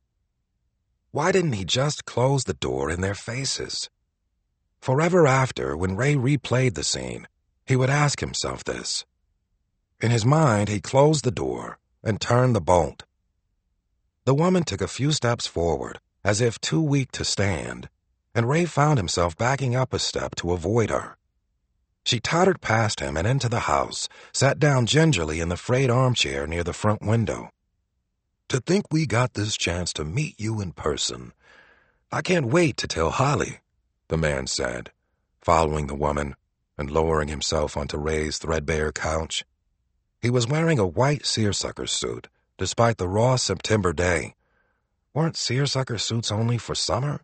Why didn't he just close the door in their faces? Forever after, when Ray replayed the scene, he would ask himself this. In his mind, he closed the door and turned the bolt. The woman took a few steps forward, as if too weak to stand, and Ray found himself backing up a step to avoid her. She tottered past him and into the house, sat down gingerly in the frayed armchair near the front window. To think we got this chance to meet you in person. I can't wait to tell Holly, the man said, following the woman and lowering himself onto Ray's threadbare couch. He was wearing a white seersucker suit, despite the raw September day. Weren't seersucker suits only for summer?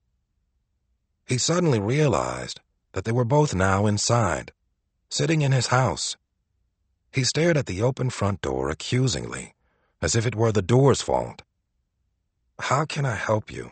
He suddenly realized that they were both now inside, sitting in his house. He stared at the open front door accusingly, as if it were the door's fault. How can I help you?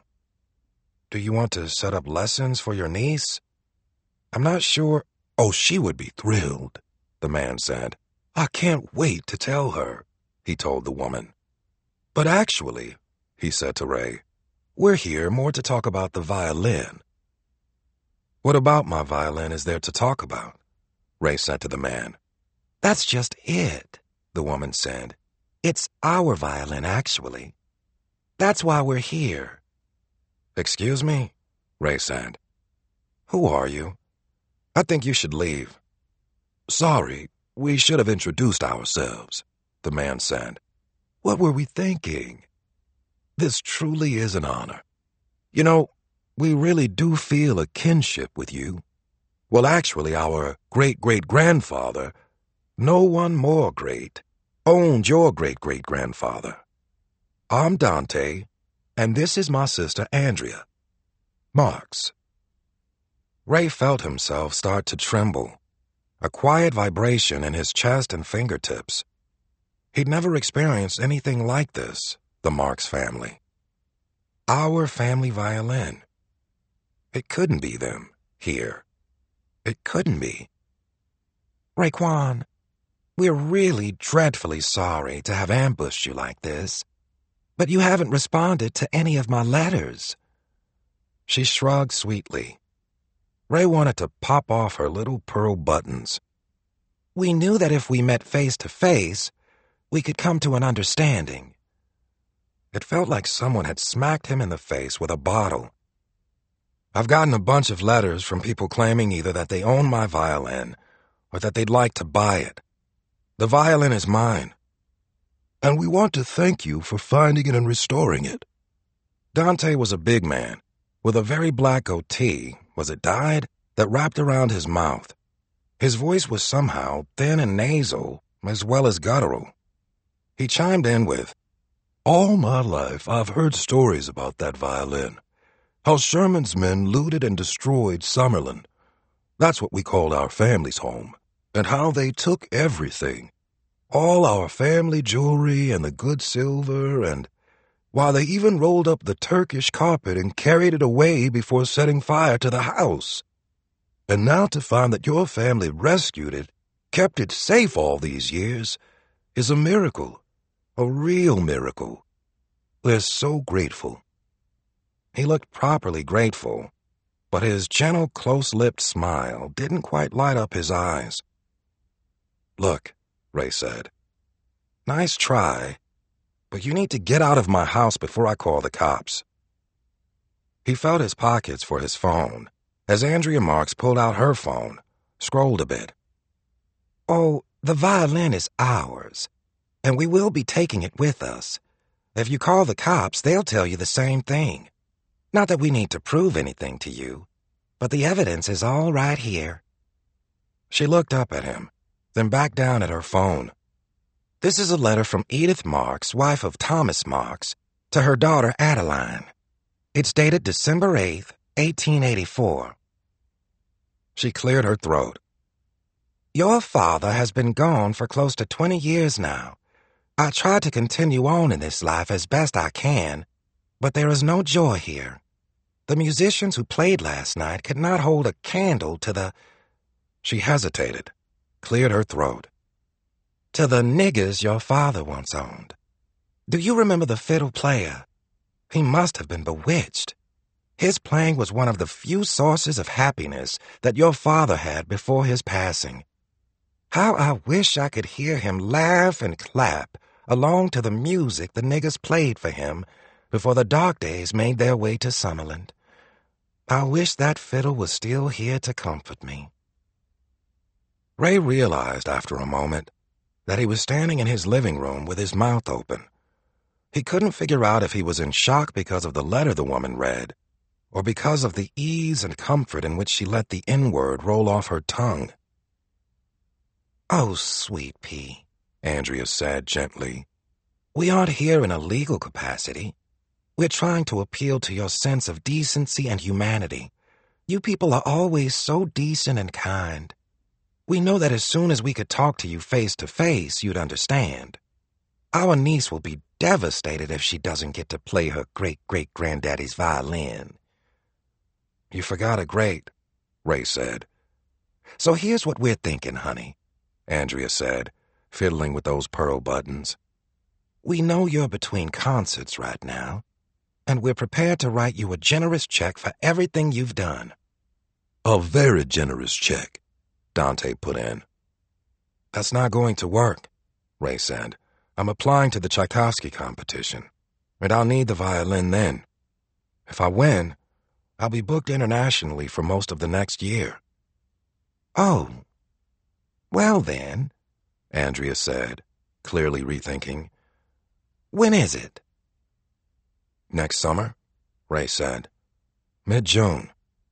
Do you want to set up lessons for your niece? I'm not sure. Oh, she would be thrilled, the man said. I can't wait to tell her, he told the woman. But actually, he said to Ray, we're here more to talk about the violin. What about my violin is there to talk about? Ray said to the man. That's just it, the woman said. It's our violin, actually. That's why we're here. Excuse me? Ray said. Who are you? I think you should leave. Sorry, we should have introduced ourselves, the man said. What were we thinking? This truly is an honor. You know, we really do feel a kinship with you. Well, actually, our great-great-grandfather, no one more great, owned your great-great-grandfather. I'm Dante, and this is my sister Andrea. Marx. Ray felt himself start to tremble, a quiet vibration in his chest and fingertips. He'd never experienced anything like this, the Marx family. Our family violin. It couldn't be them, here. It couldn't be. Raekwon, we're really dreadfully sorry to have ambushed you like this, but you haven't responded to any of my letters. She shrugged sweetly. Ray wanted to pop off her little pearl buttons. We knew that if we met face to face, we could come to an understanding. It felt like someone had smacked him in the face with a bottle. I've gotten a bunch of letters from people claiming either that they own my violin or that they'd like to buy it. The violin is mine. And we want to thank you for finding it and restoring it. Dante was a big man, with a very black goatee, was it dyed, that wrapped around his mouth. His voice was somehow thin and nasal, as well as guttural. He chimed in with, All my life I've heard stories about that violin. How Sherman's men looted and destroyed Summerlin. That's what we called our family's home. And how they took everything. All our family jewelry and the good silver, and why they even rolled up the Turkish carpet and carried it away before setting fire to the house. And now to find that your family rescued it, kept it safe all these years, is a miracle, a real miracle. We're so grateful. He looked properly grateful, but his gentle, close-lipped smile didn't quite light up his eyes. Look, Ray said, nice try, but you need to get out of my house before I call the cops. He felt his pockets for his phone as Andrea Marx pulled out her phone, scrolled a bit. Oh, the violin is ours, and we will be taking it with us. If you call the cops, they'll tell you the same thing. Not that we need to prove anything to you, but the evidence is all right here. She looked up at him, then back down at her phone. This is a letter from Edith Marks, wife of Thomas Marks, to her daughter Adeline. It's dated December eighth, eighteen eighty-four. She cleared her throat. Your father has been gone for close to twenty years now. I try to continue on in this life as best I can, but there is no joy here. The musicians who played last night could not hold a candle to the... She hesitated, cleared her throat. To the niggers your father once owned. Do you remember the fiddle player? He must have been bewitched. His playing was one of the few sources of happiness that your father had before his passing. How I wish I could hear him laugh and clap along to the music the niggers played for him before the dark days made their way to Summerland. I wish that fiddle was still here to comfort me. Ray realized after a moment that he was standing in his living room with his mouth open. He couldn't figure out if he was in shock because of the letter the woman read, or because of the ease and comfort in which she let the N-word roll off her tongue. Oh, sweet pea, Andrea said gently. We aren't here in a legal capacity. We're trying to appeal to your sense of decency and humanity. You people are always so decent and kind. We know that as soon as we could talk to you face to face, you'd understand. Our niece will be devastated if she doesn't get to play her great-great-granddaddy's violin. You forgot a great, Ray said. So here's what we're thinking, honey, Andrea said, fiddling with those pearl buttons. We know you're between concerts right now, and we're prepared to write you a generous check for everything you've done. A very generous check, Dante put in. That's not going to work, Ray said. I'm applying to the Tchaikovsky competition, and I'll need the violin then. If I win, I'll be booked internationally for most of the next year. Oh, well then, Andrea said, clearly rethinking. When is it? Next summer, Ray said. Mid-June.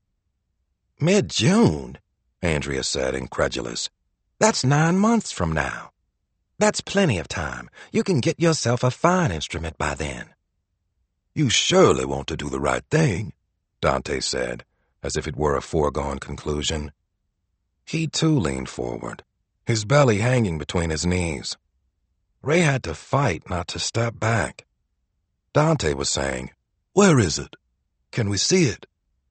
Mid-June? Andrea said, incredulous. That's nine months from now. That's plenty of time. You can get yourself a fine instrument by then. You surely want to do the right thing, Dante said, as if it were a foregone conclusion. He too leaned forward, his belly hanging between his knees. Ray had to fight not to step back. Dante was saying, Where is it? Can we see it?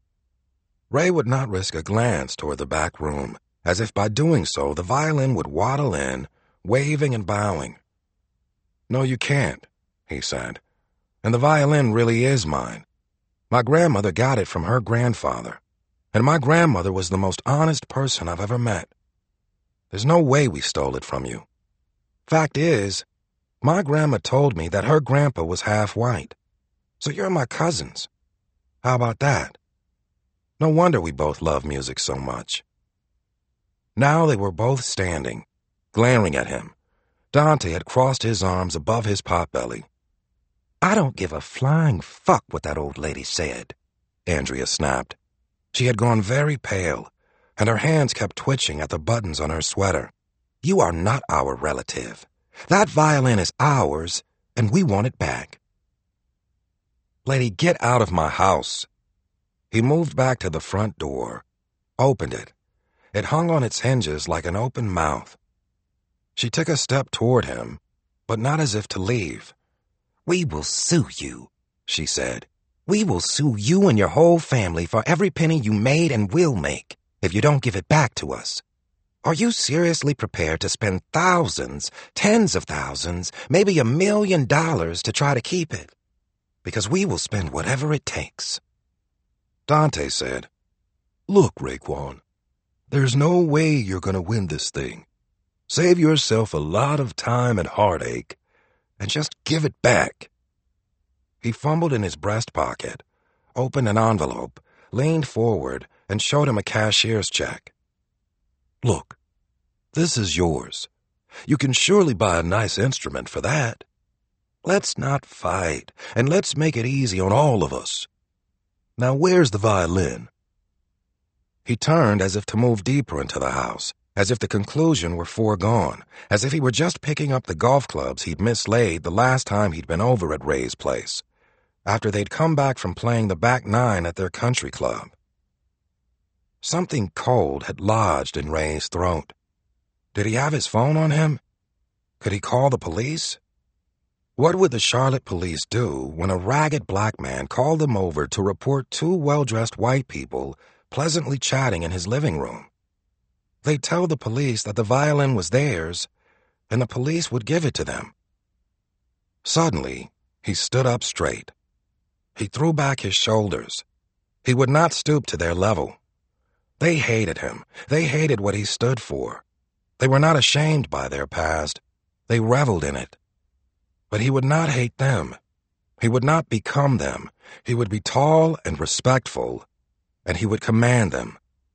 Ray would not risk a glance toward the back room, as if by doing so the violin would waddle in, waving and bowing. No, you can't, he said. And the violin really is mine. My grandmother got it from her grandfather, and my grandmother was the most honest person I've ever met. There's no way we stole it from you. Fact is, my grandma told me that her grandpa was half white, so you're my cousins. How about that? No wonder we both love music so much. Now they were both standing, glaring at him. Dante had crossed his arms above his potbelly. I don't give a flying fuck what that old lady said, Andrea snapped. She had gone very pale, and her hands kept twitching at the buttons on her sweater. You are not our relative. That violin is ours, and we want it back. Lady, get out of my house. He moved back to the front door, opened it. It hung on its hinges like an open mouth. She took a step toward him, but not as if to leave. We will sue you, she said. We will sue you and your whole family for every penny you made and will make if you don't give it back to us. Are you seriously prepared to spend thousands, tens of thousands, maybe a million dollars to try to keep it? Because we will spend whatever it takes. Dante said, Look, Raekwon, there's no way you're going to win this thing. Save yourself a lot of time and heartache, and just give it back. He fumbled in his breast pocket, opened an envelope, leaned forward, and showed him a cashier's check. Look, this is yours. You can surely buy a nice instrument for that. Let's not fight, and let's make it easy on all of us. Now, where's the violin? He turned as if to move deeper into the house, as if the conclusion were foregone, as if he were just picking up the golf clubs he'd mislaid the last time he'd been over at Ray's place, after they'd come back from playing the back nine at their country club. Something cold had lodged in Ray's throat. Did he have his phone on him? Could he call the police? What would the Charlotte police do when a ragged black man called them over to report two well-dressed white people pleasantly chatting in his living room? They'd tell the police that the violin was theirs, and the police would give it to them. Suddenly, he stood up straight. He threw back his shoulders. He would not stoop to their level. They hated him. They hated what he stood for. They were not ashamed by their past. They reveled in it. But he would not hate them. He would not become them. He would be tall and respectful, and he would command them.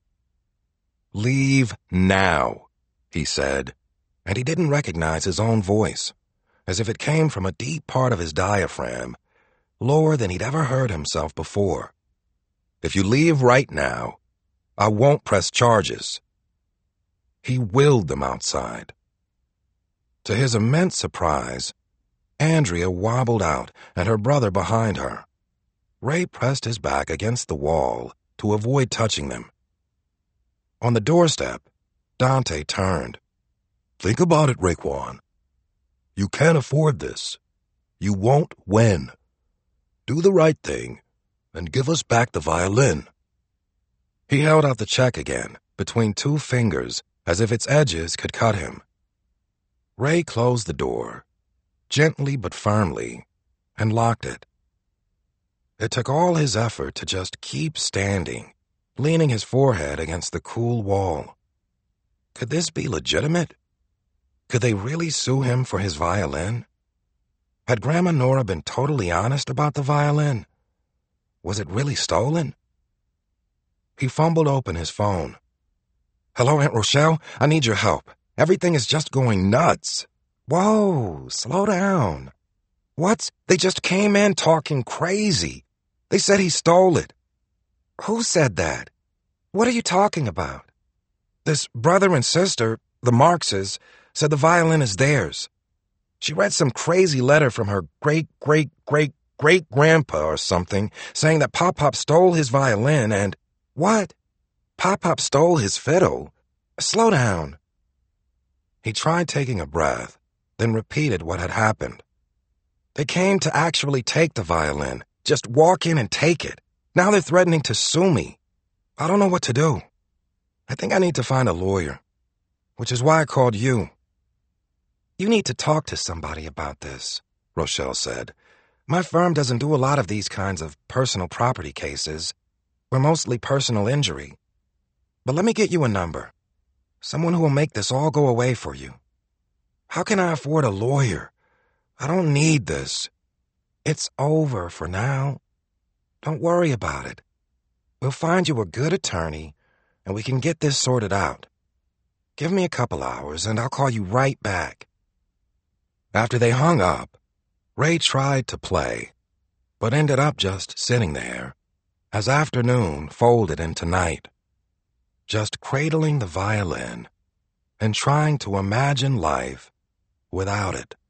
"Leave now," he said, and he didn't recognize his own voice, as if it came from a deep part of his diaphragm, lower than he'd ever heard himself before. "If you leave right now, I won't press charges." He willed them outside. To his immense surprise, Andrea wobbled out and her brother behind her. Ray pressed his back against the wall to avoid touching them. On the doorstep, Dante turned. "Think about it, Raekwon. You can't afford this. You won't win. Do the right thing and give us back the violin." He held out the check again, between two fingers, as if its edges could cut him. Ray closed the door, gently but firmly, and locked it. It took all his effort to just keep standing, leaning his forehead against the cool wall. Could this be legitimate? Could they really sue him for his violin? Had Grandma Nora been totally honest about the violin? Was it really stolen? He fumbled open his phone. "Hello, Aunt Rochelle? I need your help. Everything is just going nuts." "Whoa, slow down. What? They just came in talking crazy. They said he stole it." "Who said that? What are you talking about?" "This brother and sister, the Marxes, said the violin is theirs. She read some crazy letter from her great-great-great-great-grandpa or something, saying that Pop-Pop stole his violin and—" "What? Pop-Pop stole his fiddle? Slow down." He tried taking a breath, then repeated what had happened. "They came to actually take the violin, just walk in and take it. Now they're threatening to sue me. I don't know what to do. I think I need to find a lawyer, which is why I called you." "You need to talk to somebody about this," Rochelle said. "My firm doesn't do a lot of these kinds of personal property cases. We're mostly personal injury. But let me get you a number. Someone who will make this all go away for you." "How can I afford a lawyer? I don't need this." "It's over for now. Don't worry about it. We'll find you a good attorney, and we can get this sorted out. Give me a couple hours, and I'll call you right back." After they hung up, Ray tried to play, but ended up just sitting there, as afternoon folded into night, just cradling the violin and trying to imagine life without it.